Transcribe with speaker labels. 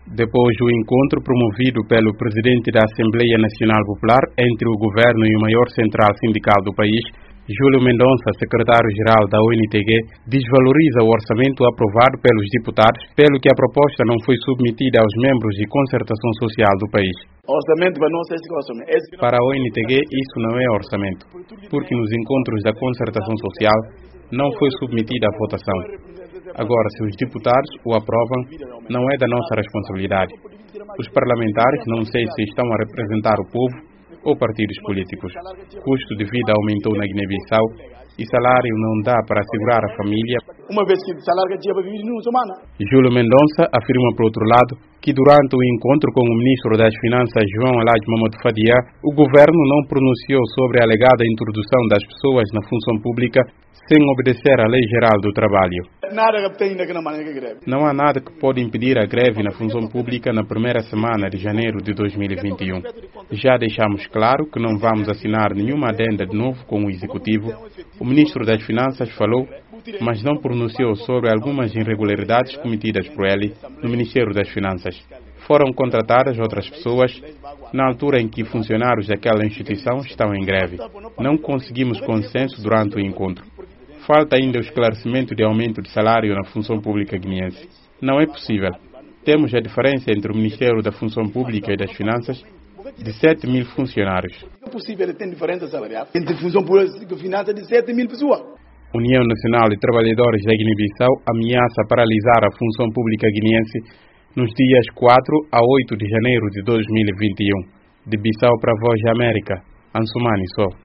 Speaker 1: Depois do encontro promovido pelo presidente da Assembleia Nacional Popular entre o governo e o maior central sindical do país, Júlio Mendonça, secretário-geral da ONTG, desvaloriza o orçamento aprovado pelos deputados, pelo que a proposta não foi submetida aos membros de concertação social do país.
Speaker 2: Orçamento para nós é orçamento.
Speaker 1: Para a ONTG, isso não é orçamento, porque nos encontros da concertação social não foi submetida à votação. Agora, se os deputados o aprovam, não é da nossa responsabilidade. Os parlamentares não sei se estão a representar o povo ou partidos políticos. Custo de vida aumentou na Guiné-Bissau e salário não dá para assegurar a família.
Speaker 2: Uma vez que o salário que tinha para viver numa semana.
Speaker 1: Júlio Mendonça afirma, por outro lado, que durante o encontro com o ministro das Finanças, João Alhaji Mamadou Fadia, o governo não pronunciou sobre a alegada introdução das pessoas na função pública sem obedecer à Lei Geral do Trabalho. Não há nada que pode impedir a greve na função pública na primeira semana de janeiro de 2021. Já deixamos claro que não vamos assinar nenhuma adenda de novo com o Executivo. O ministro das Finanças falou, mas não pronunciou sobre algumas irregularidades cometidas por ele no Ministério das Finanças. Foram contratadas outras pessoas na altura em que funcionários daquela instituição estão em greve. Não conseguimos consenso durante o encontro. Falta ainda o esclarecimento de aumento de salário na função pública guineense. Não é possível. Temos a diferença entre o Ministério da Função Pública e das Finanças de 7 mil funcionários.
Speaker 2: É possível ter diferença salarial entre função pública e finanças de 7 mil pessoas.
Speaker 1: União Nacional de Trabalhadores da Guiné-Bissau ameaça paralisar a função pública guineense nos dias 4 a 8 de janeiro de 2021. De Bissau para a Voz da América, Ansumani Só.